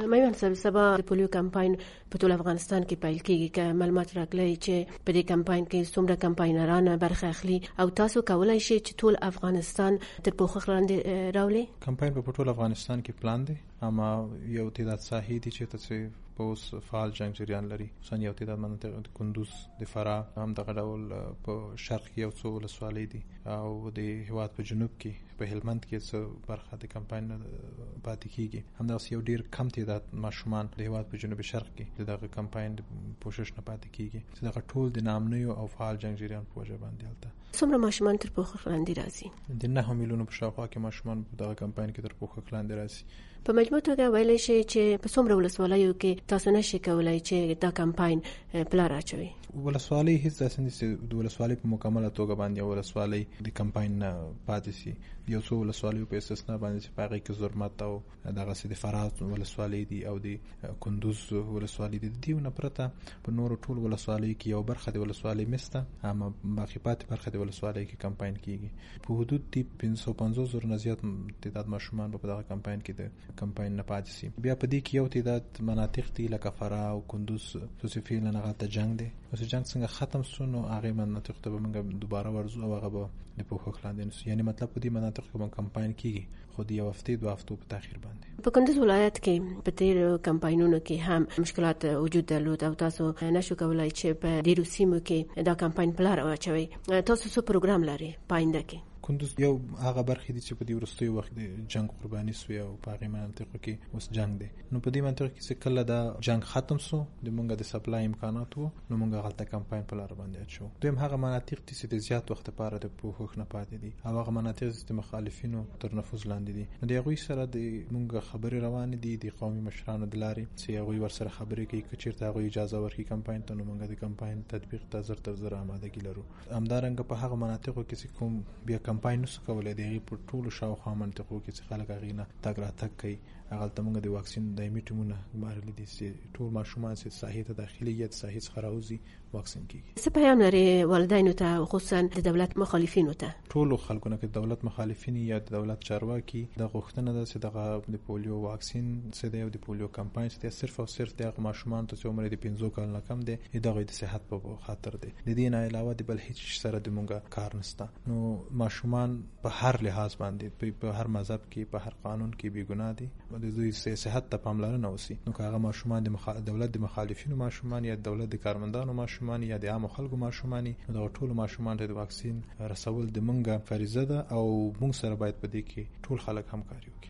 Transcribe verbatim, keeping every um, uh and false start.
مېوان صاحب سبا د پولیو کمپاین په ټول افغانستان کې پیل کیږي که معلومات راکړئ چې په دې کمپاین کې څومره کمپاینران برخه اخلي او تاسو کولای شئ چې ټول افغانستان تر پوښښ لاندې راولي؟ کمپاین په ټول افغانستان کې پلان دی، اما یو تعداد ساحې دي چې تاسو په اوس فعال جنگ جریان لري. مثلا یو تعداد مناطق د کندوز، د فراه، هم دغه ډول په شرق کې یو څو ولسوالۍ دي او د هیواد په جنوب کې په هلمند کې څه برخه د کمپاین پاتې کیږي. همداسې یو ډیر کم تعداد ماشومان د هیواد په جنوب شرق کې دغه کمپاین د پوښښ نه پاتې کیږي چې دغه ټول د نامنیو او فعال جنگ جریان په وجه باندې هلته څومره ماشومان تر پوښښ لاندې راځي؟ د نهه میلیونو په شاوخوا کې ماشومان په دغه کمپاین کې تر پوښښ لاندې راځي. په مجموع توګه ویلی شي چې په څومره ولسوالیو کې تاسو نشئ کولای چې دا کمپاین پلار اچوي؟ ولسوالۍ هیڅ داسې نه چې د ولسوالۍ په مکمله توګه باندې یو ولسوالۍ د کمپاین نه پاتې شي. یو څو ولسوالیو په استثنا باندې چې په هغې کې زرمت او دغسې د فراه ولسوالۍ دي او د کندوز ولسوالۍ دي. د دې نه پرته په نورو ټول ولسوالیو کې یو برخه د ولسوالۍ مسته، اما باقي پاتې برخه د ولسوالۍ کې کمپاین کیږي. په حدود د پنځه سوه پنځوس زره نه زیات تعداد ماشومان په دغه کمپاین کې د کمپاین نه پاتې شي. بیا په دې کې یو تعداد مناطق دي لکه فراه او کندوز چې فعلا هغه جنگ دی. اوس جنگ څنګه ختم شو نو هغه مناطق ته به موږ دوباره ورځو او هغه به د پوښښ لاندې نشو. یعنی مطلب په دې مناطق کې به کمپاین کیږي خو د یو هفتې دوه هفتو په تاخیر باندې. په کندوز ولایت کې په تیرو کمپاینونو کې هم مشکلات وجود درلود او تاسو نشو کولای چې په ډیرو سیمو کې دا کمپاین پلار واچوي. تاسو څه پروګرام لري پاینده کې؟ کندوز یو هغه برخې دي چې په دې وروستیو وخت د جنگ قرباني سوی او په هغې مناطقو کې اوس جنگ دی. نو په دې منطقه کې چې کله دا جنگ ختم سو د مونږ د سپلای امکانات وو نو مونږ هلته کمپاین په لار باندې اچو. دویم هغه مناطق دي چې د زیات وخت لپاره د پوښښ نه پاتې دي او هغه مناطق چې د مخالفینو تر نفوذ لاندې دي. نو د هغوی سره د مونږ خبرې روانې دي د قومي مشرانو د لارې چې هغوی ورسره خبرې کوي که چېرته هغوی اجازه ورکړي کمپاین ته نو مونږ د کمپاین تطبیق ته زر تر زره آمادګي لرو. همدارنګه په هغه مناطقو کې چې کوم بیا کمپاین نسو کولی د هغې په ټولو شاوخوا منطقو کې چې خلک هغې نه تګ راتګ کوي هغلته موږ د واکسین دایمي ټیمونه ګمارلي دي چې ټول ماشومان چې ساحې ته داخلي یا د ساحې څخه راوځي واکسین کیږي. څه پیغام لري والدینو ته خصوصا د دولت مخالفینو ته؟ ټولو خلکو نه، که دولت مخالفین یا د دولت چارواکي، د غوښتنه ده چې دغه د پولیو واکسین څه دی او د پولیو کمپاین څه دی صرف او صرف د هغه ماشومان ته چې عمر د پنځو کالو نه کم دی د هغوی د صحت په خاطر دی. د دې نه علاوه د بل هیڅ سره د مونږ کار نشته. نو ماشومان په هر لحاظ باندې په هر مذهب کې په هر قانون کې بې ګناه دي. د دوی صحت ته پاملرنه وشي. نو که هغه ماشومان د مخ... دولت د مخالفینو ماشومان یا دولت د کارمندانو ماشومان یا د عامو خلکو ماشومان، نو دغه ټولو ماشومان ته د واکسین رسول د مونږ فریضه ده او مونږ سره باید په دې کې ټول خلک همکاري وکړي.